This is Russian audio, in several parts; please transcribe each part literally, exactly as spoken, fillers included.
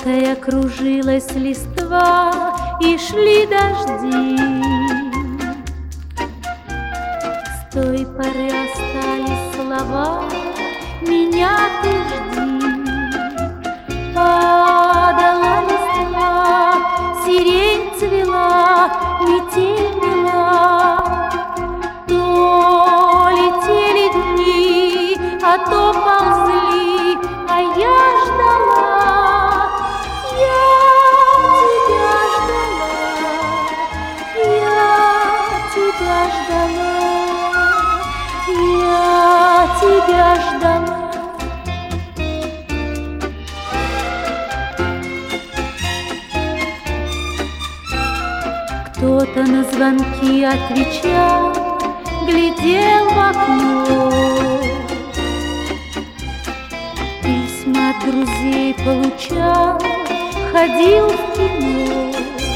Желтая кружилась листва, и шли дожди. С той поры остались слова: меня ты жди. Падала листва, сирень цвела, метель мела. То летели дни, а то ползли, а я ждала, я тебя ждала, я тебя ждала, я тебя ждала. Кто-то на звонки отвечал, глядел в окно, письма от друзей получал, ходил в кино.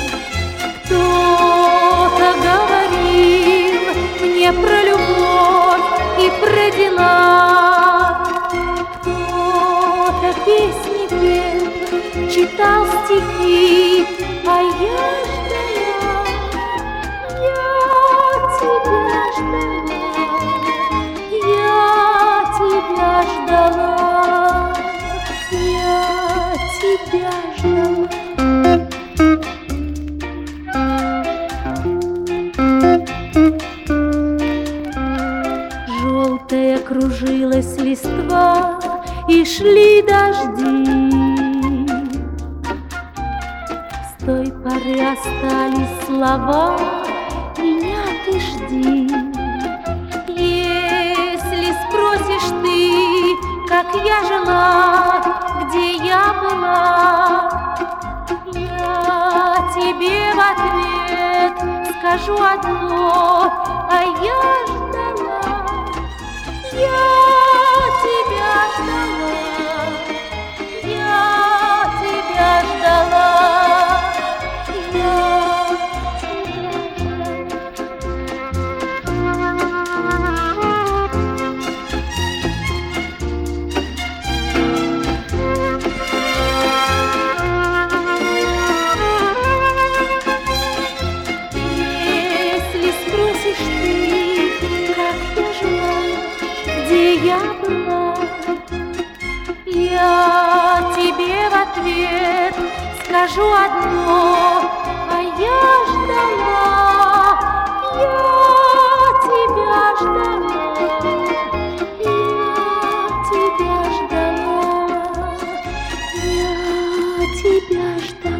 Кто-то говорил мне про любовь и про дела, кто-то песни пел, читал стихи, а я ждала, я тебя ждала, я тебя ждала. Желтая кружилась листва, и шли дожди. С той поры остались слова: меня ты жди. Если спросишь ты, как я жила, где я была, я тебе в ответ скажу одно: а я ждала, я тебя ждала, я тебя ждала, я я была, я тебе в ответ скажу одно: а я ждала, я тебя ждала, я тебя ждала, я тебя ждала.